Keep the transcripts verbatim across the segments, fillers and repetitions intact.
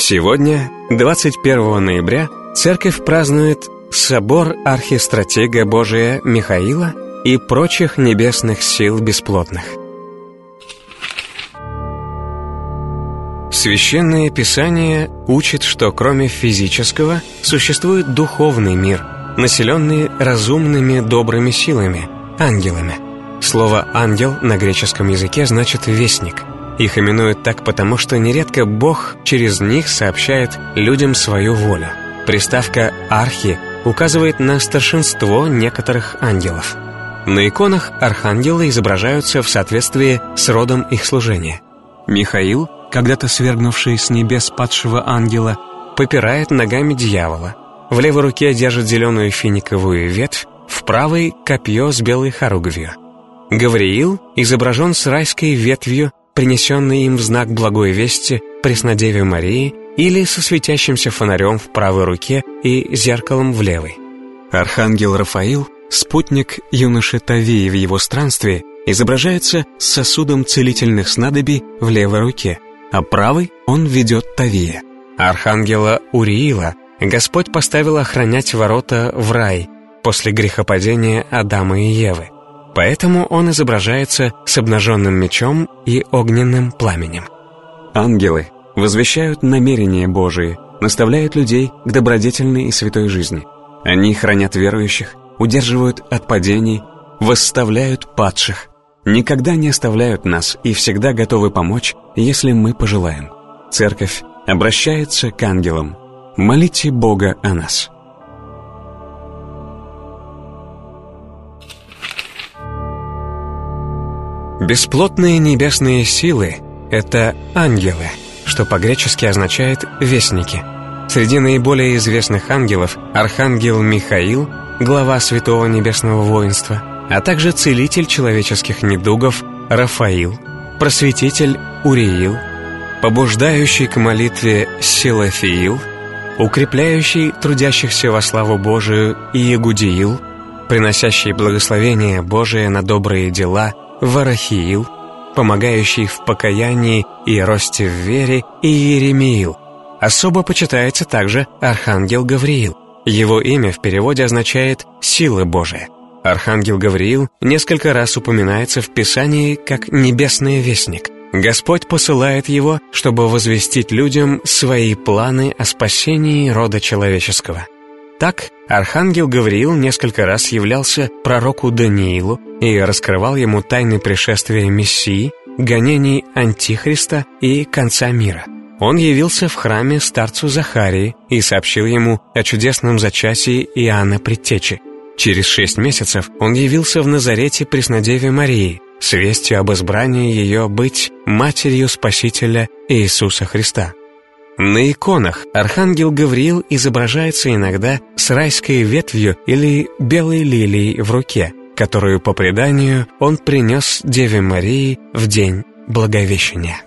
Сегодня, двадцать первого ноября, Церковь празднует собор архистратега Божия Михаила и прочих небесных сил бесплотных. Священное Писание учит, что кроме физического существует духовный мир, населенный разумными добрыми силами, ангелами. Слово «ангел» на греческом языке значит «вестник». Их именуют так потому, что нередко Бог через них сообщает людям свою волю. Приставка «архи» указывает на старшинство некоторых ангелов. На иконах архангелы изображаются в соответствии с родом их служения. Михаил, когда-то свергнувший с небес падшего ангела, попирает ногами дьявола. В левой руке держит зеленую финиковую ветвь, в правой — копье с белой хоругвью. Гавриил изображен с райской ветвью, принесенной им в знак благой вести Преснодеве Марии, или со светящимся фонарем в правой руке и зеркалом в левой. Архангел Рафаил, спутник юноши Тавии в его странстве, изображается с сосудом целительных снадобий в левой руке, а правой он ведет Тавия. Архангела Уриила Господь поставил охранять ворота в рай после грехопадения Адама и Евы. Поэтому он изображается с обнаженным мечом и огненным пламенем. Ангелы возвещают намерения Божии, наставляют людей к добродетельной и святой жизни. Они хранят верующих, удерживают от падений, восставляют падших, никогда не оставляют нас и всегда готовы помочь, если мы пожелаем. Церковь обращается к ангелам. Молите Бога о нас. Бесплотные небесные силы — это ангелы, что по-гречески означает «вестники». Среди наиболее известных ангелов — архангел Михаил, глава Святого Небесного Воинства, а также целитель человеческих недугов Рафаил, просветитель Уриил, побуждающий к молитве Силафиил, укрепляющий трудящихся во славу Божию Иегудиил, приносящий благословение Божие на добрые дела Варахиил, помогающий в покаянии и росте в вере Иеремиил. Особо почитается также архангел Гавриил. Его имя в переводе означает «сила Божия». Архангел Гавриил несколько раз упоминается в Писании как «небесный вестник». Господь посылает его, чтобы возвестить людям свои планы о спасении рода человеческого. Так, архангел Гавриил несколько раз являлся пророку Даниилу и раскрывал ему тайны пришествия Мессии, гонений Антихриста и конца мира. Он явился в храме старцу Захарии и сообщил ему о чудесном зачатии Иоанна Предтечи. Через шесть месяцев он явился в Назарете Преснодеве Марии с вестью об избрании ее быть матерью Спасителя Иисуса Христа. На иконах архангел Гавриил изображается иногда с райской ветвью или белой лилией в руке, которую, по преданию, он принес Деве Марии в день Благовещения.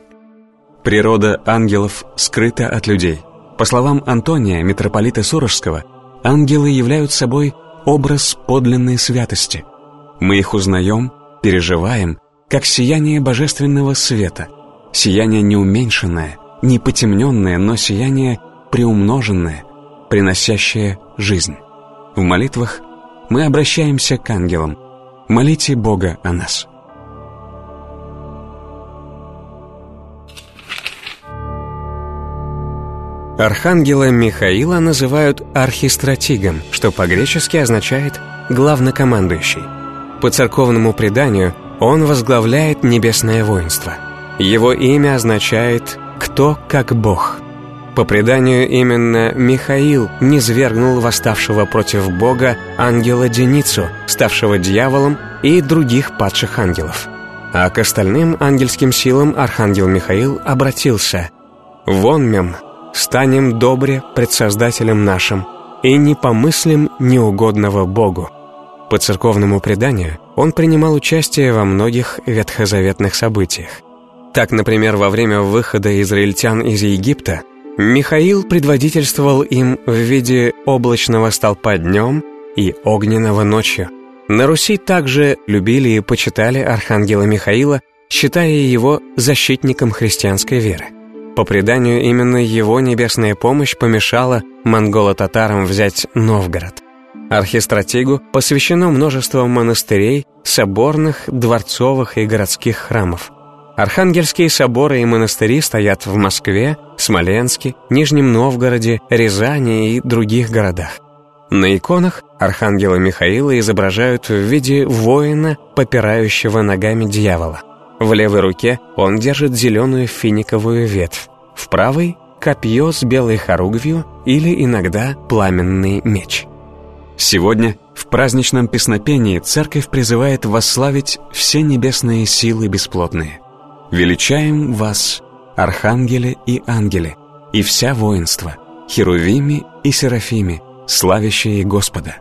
Природа ангелов скрыта от людей. По словам Антония, митрополита Сурожского, ангелы являют собой образ подлинной святости. Мы их узнаем, переживаем, как сияние божественного света, сияние неуменьшенное, не потемненное, но сияние приумноженное, приносящее жизнь. В молитвах мы обращаемся к ангелам. Молите Бога о нас. Архангела Михаила называют архистратигом, что по-гречески означает «главнокомандующий». По церковному преданию он возглавляет небесное воинство. Его имя означает «кто как Бог». По преданию, именно Михаил низвергнул восставшего против Бога ангела Деницу, ставшего дьяволом, и других падших ангелов. А к остальным ангельским силам архангел Михаил обратился: «Вон мем, станем добре пред Создателем нашим, и не помыслим неугодного Богу». По церковному преданию он принимал участие во многих ветхозаветных событиях. Так, например, во время выхода израильтян из Египта Михаил предводительствовал им в виде облачного столпа днем и огненного ночью. На Руси также любили и почитали архангела Михаила, считая его защитником христианской веры. По преданию, именно его небесная помощь помешала монголо-татарам взять Новгород. Архистратигу посвящено множество монастырей, соборных, дворцовых и городских храмов. Архангельские соборы и монастыри стоят в Москве, Смоленске, Нижнем Новгороде, Рязани и других городах. На иконах архангела Михаила изображают в виде воина, попирающего ногами дьявола. В левой руке он держит зеленую финиковую ветвь, в правой — копье с белой хоругвью или иногда пламенный меч. Сегодня в праздничном песнопении Церковь призывает восславить все небесные силы бесплотные. «Величаем вас, архангеле и ангеле, и вся воинство, херувими и серафими, славящие Господа».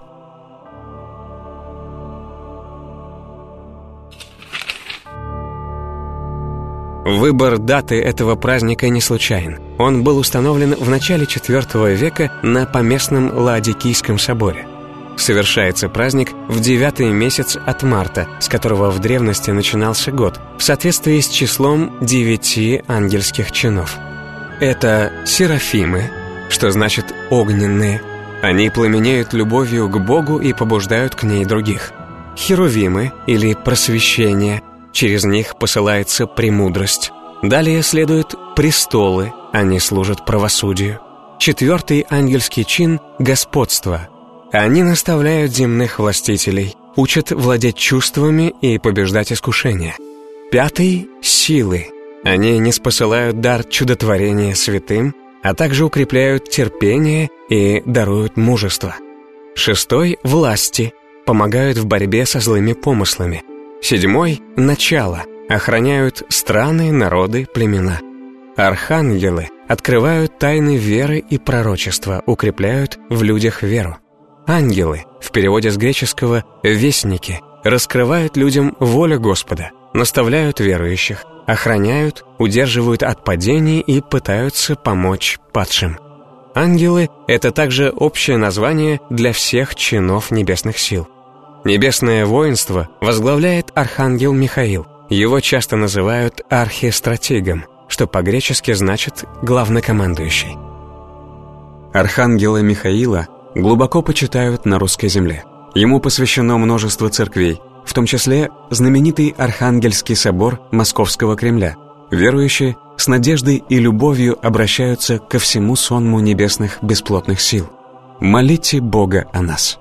Выбор даты этого праздника не случайен. Он был установлен в начале четвёртого века на поместном Лаодикийском соборе. Совершается праздник в девятый месяц от марта, с которого в древности начинался год, в соответствии с числом девяти ангельских чинов. Это серафимы, что значит огненные. Они пламенеют любовью к Богу и побуждают к ней других. Херувимы или просвещение. Через них посылается премудрость. Далее следуют престолы, они служат правосудию. Четвертый ангельский чин — господство. Они наставляют земных властителей, учат владеть чувствами и побеждать искушения. Пятый — силы. Они ниспосылают дар чудотворения святым, а также укрепляют терпение и даруют мужество. Шестой — власти, помогают в борьбе со злыми помыслами. Седьмой — начало, охраняют страны, народы, племена. Архангелы открывают тайны веры и пророчества, укрепляют в людях веру. Ангелы, в переводе с греческого «вестники», раскрывают людям волю Господа, наставляют верующих, охраняют, удерживают от падений и пытаются помочь падшим. Ангелы — это также общее название для всех чинов небесных сил. Небесное воинство возглавляет архангел Михаил. Его часто называют архистратигом, что по-гречески значит «главнокомандующий». Архангела Михаила глубоко почитают на русской земле. Ему посвящено множество церквей, в том числе знаменитый Архангельский собор Московского Кремля. Верующие с надеждой и любовью обращаются ко всему сонму небесных бесплотных сил. Молите Бога о нас.